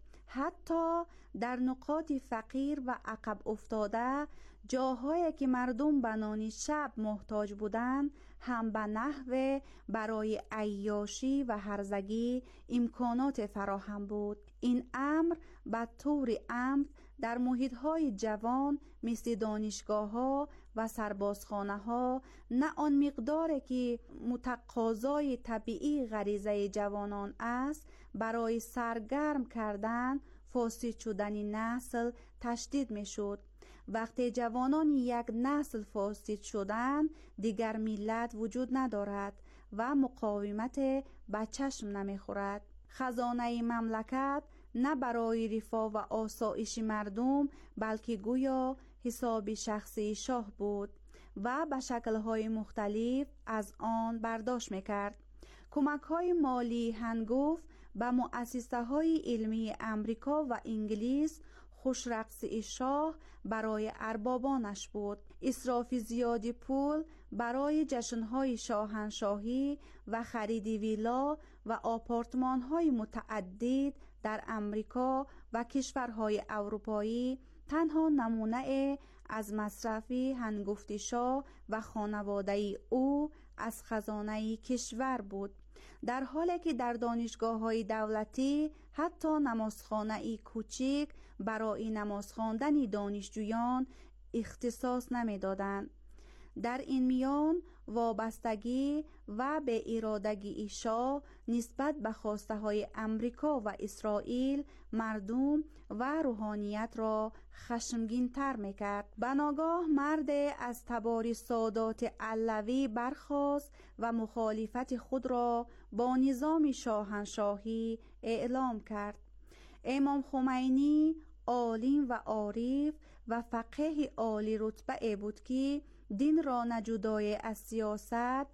حتی در نقاط فقیر و عقب افتاده، جاهایی که مردم به نان شب محتاج بودند، هم به نحو برای عیاشی و هرزگی امکانات فراهم بود. این امر به طور عمد در محیط‌های جوان مثل دانشگاه‌ها و سربازخانه‌ها نه آن مقداری که متقاضای طبیعی غریزه جوانان است برای سرگرم کردن فاسد شدن نسل تشدید می‌شد. وقتی جوانان یک نسل فاسد شدند، دیگر ملت وجود ندارد و مقاومت به چشم نمی‌خورد. خزانه مملکت نه برای رفاه و آسایش مردم بلکه گویا حساب شخصی شاه بود و به شکل‌های مختلف از آن برداشت می‌کرد. کمک‌های مالی هنگفت به مؤسسه‌های علمی امریکا و انگلیس خوشرقصی شاه برای اربابانش بود. اسراف زیادی پول برای جشن‌های شاهنشاهی و خرید ویلا و آپارتمان‌های متعدد در امریکا و کشورهای اروپایی تنها نمونه از مصرف هنگفت شاه و خانواده او از خزانه کشور بود، در حالی که در دانشگاه‌های دولتی حتی نمازخانه کوچک برای نماز خواندن دانشجویان اختصاص نمی‌دادند. در این میان وابستگی و به ارادگی شاه نسبت به خواسته های امریکا و اسرائیل مردم و روحانیت را خشمگین تر میکرد. بناگاه مرد از تبار سادات علوی برخاست و مخالفت خود را با نظام شاهنشاهی اعلام کرد. امام خمینی عالم و عارف و فقیه عالی رتبه بود که دین را نه جدای از سیاست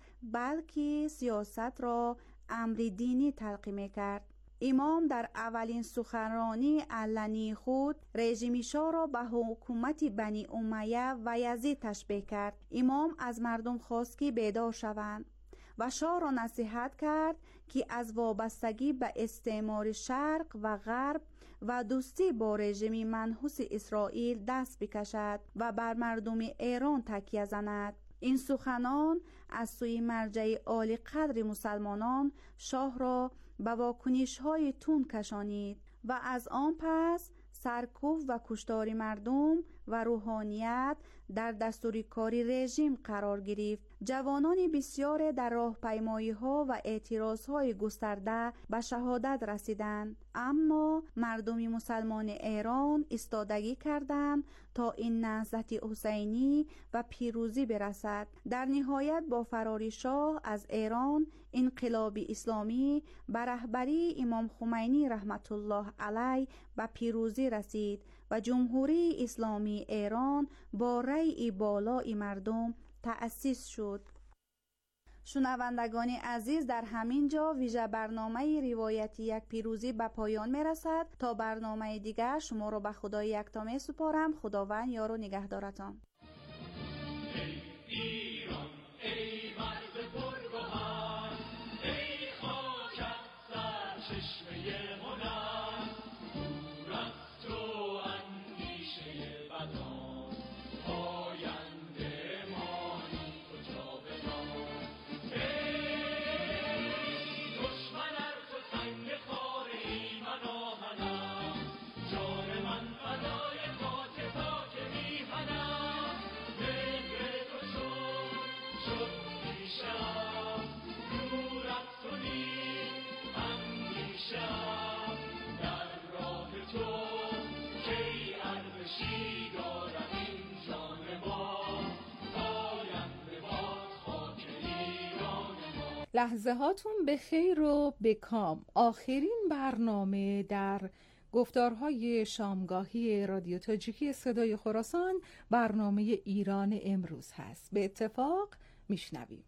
بلکه سیاست را امر دینی تلقی می‌کرد. امام در اولین سخنرانی علنی خود رژیم شاه را به حکومت بنی امیه و یزید تشبیه کرد. امام از مردم خواست که بیدار شوند و شاه را نصیحت کرد که از وابستگی به استعمار شرق و غرب و دوستی با رژیم منحوس اسرائیل دست بکشد و بر مردم ایران تکیه زند. این سخنان از سوی مرجع عالی قدر مسلمانان شاه را به واکنش‌های تند کشانید و از آن پس سرکوب و کشتار مردم و روحانیت در دستور کاری رژیم قرار گرفت. جوانان بسیار در راهپیمایی‌ها و اعتراض‌های گسترده به شهادت رسیدند، اما مردم مسلمان ایران ایستادگی کردند تا این نهضت حسینی و پیروزی برسد. در نهایت با فرار شاه از ایران انقلاب اسلامی به رهبری امام خمینی رحمت الله علیه به پیروزی رسید و جمهوری اسلامی ایران با رأی بالای مردم تأسیس شد. شنوندگان عزیز، در همین جا ویژه برنامه روایتی یک پیروزی به پایان می رسد. تا برنامه دیگر شما را به خدای یکتا می سپارم. خداوند یار و نگهدارتان. در راه تو کی ارزشی دارد این جان لحظه هاتون به خیر و به کام. آخرین برنامه در گفتارهای شامگاهی رادیو تاجیکی صدای خراسان برنامه ایران امروز هست. به اتفاق میشنویم.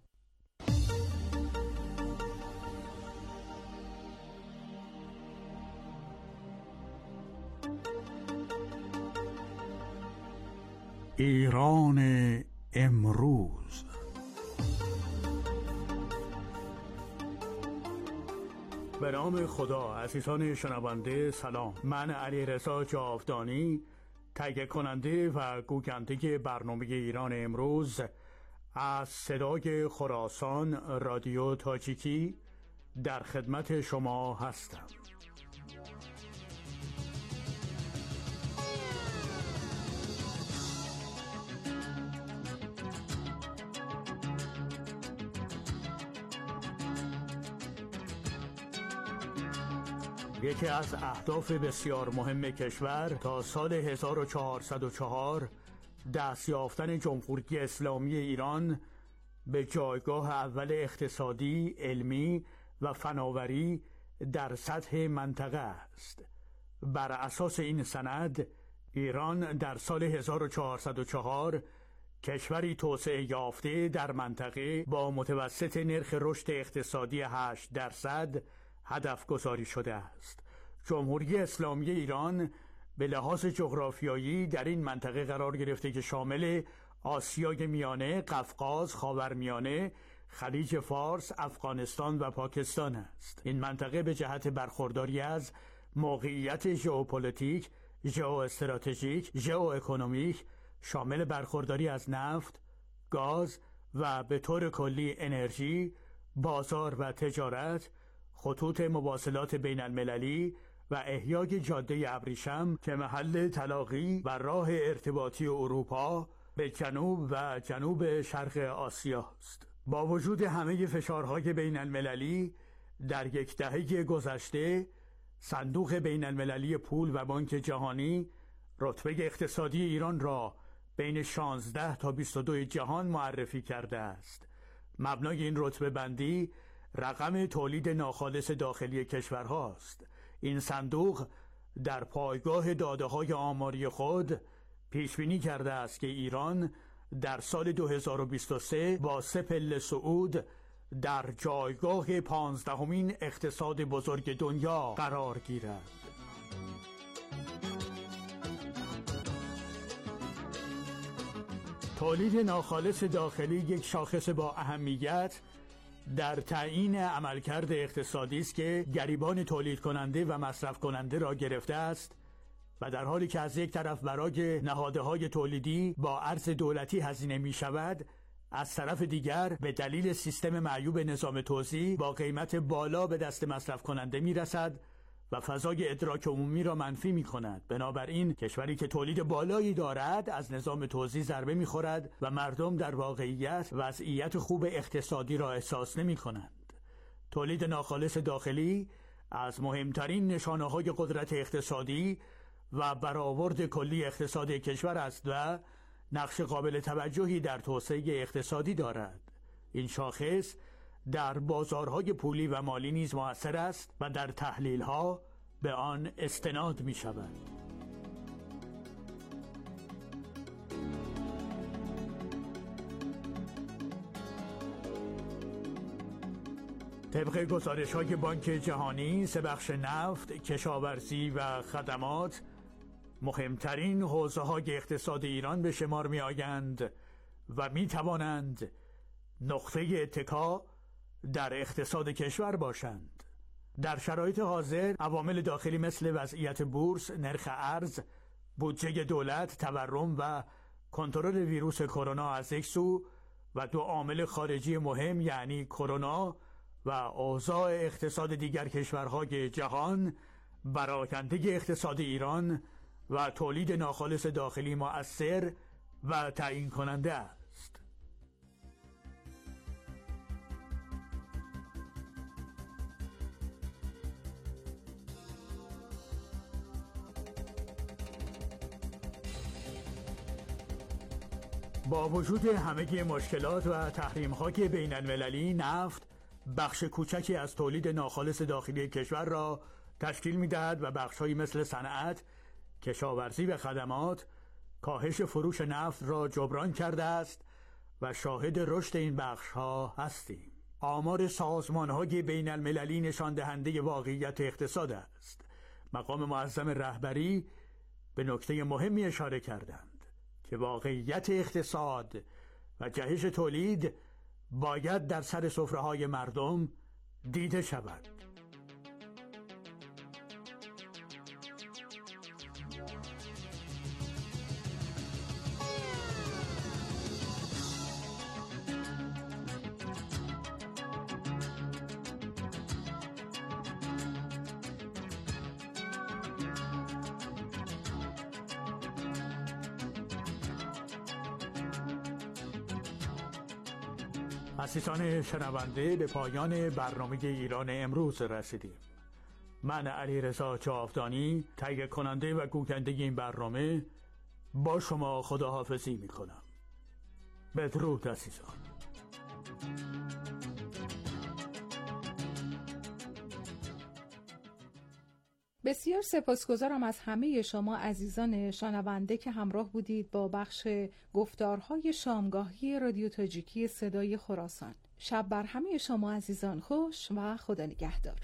ایران امروز. به نام خدا. عزیزان شنونده سلام. من علیرضا جاودانی، تهیه کننده و گوینده برنامه ایران امروز از صدای خراسان رادیو تاجیکی در خدمت شما هستم. یکی از اهداف بسیار مهم کشور تا سال 1404 دست یافتن جمهوری اسلامی ایران به جایگاه اول اقتصادی، علمی و فناوری در سطح منطقه است. بر اساس این سند، ایران در سال 1404 کشوری توسعه یافته در منطقه با متوسط نرخ رشد اقتصادی 8% هدف گذاری شده است. جمهوری اسلامی ایران به لحاظ جغرافیایی در این منطقه قرار گرفته که شامل آسیای میانه، قفقاز، خاورمیانه، خلیج فارس، افغانستان و پاکستان است. این منطقه به جهت برخورداری از موقعیت ژئوپلیتیک، ژئواستراتژیک، ژئواکونومیک شامل برخورداری از نفت، گاز و به طور کلی انرژی، بازار و تجارت، خطوط مواصلات بین المللی و احیای جاده ابریشم که محل تلاقی و راه ارتباطی اروپا به جنوب و جنوب شرق آسیا است. با وجود همه فشارهای بین المللی در یک دهه گذشته، صندوق بین المللی پول و بانک جهانی رتبه اقتصادی ایران را بین 16 تا 22 جهان معرفی کرده است. مبنای این رتبه بندی رقم تولید ناخالص داخلی کشورهاست. این صندوق در پایگاه داده‌های آماری خود پیش بینی کرده است که ایران در سال 2023 با 3 پله صعود در جایگاه 15مین اقتصاد بزرگ دنیا قرار گیرد. تولید ناخالص داخلی یک شاخص با اهمیت در تعیین عملکرد اقتصادی است که گریبان تولید کننده و مصرف کننده را گرفته است و در حالی که از یک طرف برای نهادهای تولیدی با ارز دولتی هزینه می شود، از طرف دیگر به دلیل سیستم معیوب نظام توزیع با قیمت بالا به دست مصرف کننده می رسد و فضای ادراک عمومی را منفی می کند. بنابراین کشوری که تولید بالایی دارد از نظام توزیع ضربه می خورد و مردم در واقعیت وضعیت خوب اقتصادی را احساس نمی کنند. تولید ناخالص داخلی از مهمترین نشانه‌های قدرت اقتصادی و برآورد کلی اقتصاد کشور است و نقش قابل توجهی در توسعه اقتصادی دارد. این شاخص در بازارهای پولی و مالی نیز مؤثر است و در تحلیل‌ها به آن استناد می شود. طبق گزارش‌های بانک جهانی، 3 بخش نفت، کشاورزی و خدمات مهمترین حوزه‌های اقتصاد ایران به شمار می‌آیند و می‌توانند نقطه اتکا در اقتصاد کشور باشند. در شرایط حاضر عوامل داخلی مثل وضعیت بورس، نرخ ارز، بودجه دولت، تورم و کنترل ویروس کرونا از یک سو و 2 عامل خارجی مهم یعنی کرونا و اوضاع اقتصاد دیگر کشورهای جهان بر آینده اقتصاد ایران و تولید ناخالص داخلی مؤثر و تعیین کننده است. با وجود همه مشکلات و تحریم‌های بین المللی، نفت بخش کوچکی از تولید ناخالص داخلی کشور را تشکیل می‌دهد و بخش‌هایی مثل صنعت، کشاورزی و خدمات کاهش فروش نفت را جبران کرده است و شاهد رشد این بخش‌ها هستیم. آمار سازمان‌های بین المللی نشان دهنده واقعیت اقتصاد است. مقام معظم رهبری به نکته مهمی اشاره کردند که واقعیت اقتصاد و جهش تولید باید در سر سفره‌های مردم دیده شود. عزیزان شنونده، به پایان برنامه ایران امروز رسیدیم. من علیرضا جاودانی تهیه کننده و گوینده این برنامه با شما خداحافظی میکنم. بدرود عزیزان. بسیار سپاسگزارم از همه شما عزیزان شنونده که همراه بودید با بخش گفتارهای شامگاهی رادیو تاجیکی صدای خراسان. شب بر همه شما عزیزان خوش و خدا نگهدار.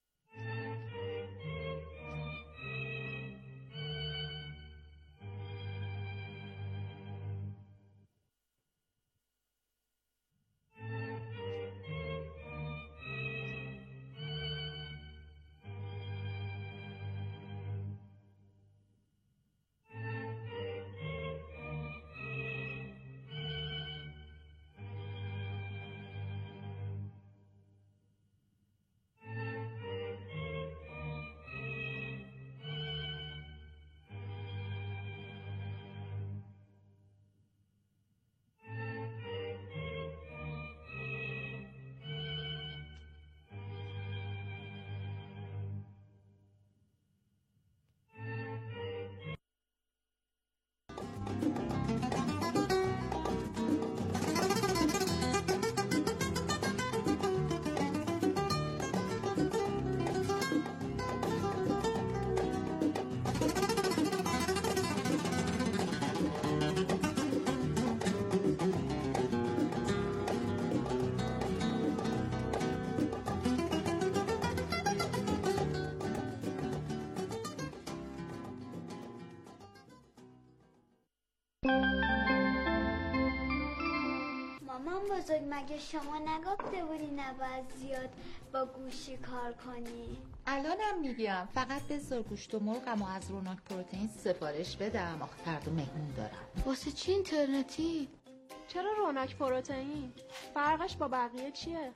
مامان بزرگ، مگه شما نگفته بودی نباید زیاد با گوشی کار کنی؟ الانم میگم فقط بذار گوشت و مرغم و از روناک پروتئین سفارش بدم، آخه فردا مهمون دارم. واسه چی اینترنتی؟ چرا روناک پروتئین؟ فرقش با بقیه چیه؟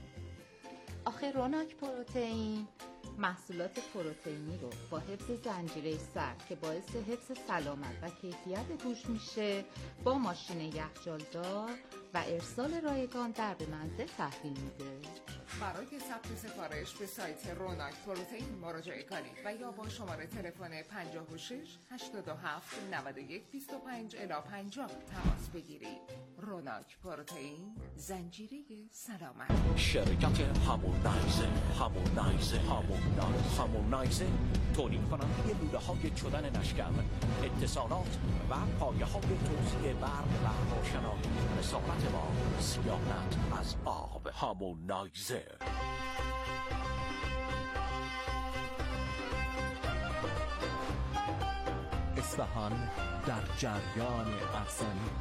آخه روناک پروتئین محصولات پروتئینی رو با حفظ زنجیره سرد که باعث حفظ سلامت و کیفیت گوشت میشه با ماشین یخچالدار و ارسال رایگان در به منزل تحویل میده. برای ثبت سفارش به سایت روناک پروتئین مراجعه کنید و یا با شماره تلفن 56 87 91 25 الی 50 تماس بگیرید. روناک پروتئین، زنجیره سلامت. شرکت هامونایزر تولید کننده لوله‌های چدن نشکم، اتصالات و پایه‌های توزیع برق و روشنایی. رسالت ما صیانت از آب. هامونایزر. اصفهان در جریان ارزانی.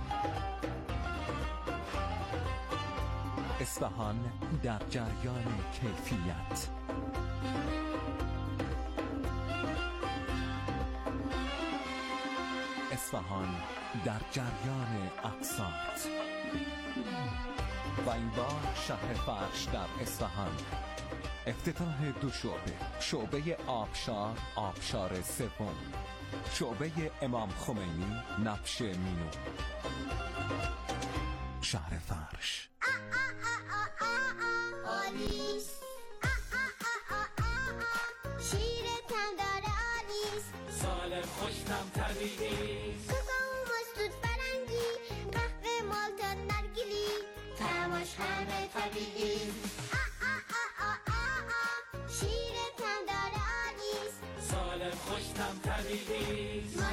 اصفهان در جریان کیفیت. اصفهان در جریان اقساط. و این بار شهر فرش در اصفهان. افتتاح 2 شعبه آبشار، آبشار سوم، شعبه امام خمینی، نبش مینو. شهر فرش. آلیس شیرتم داره آلیس، سالم خوشتم طبیعی، کوکو مستود فرنگی، قهوه مالتا نرگیلی، تماش همه طبیعی. جدیدی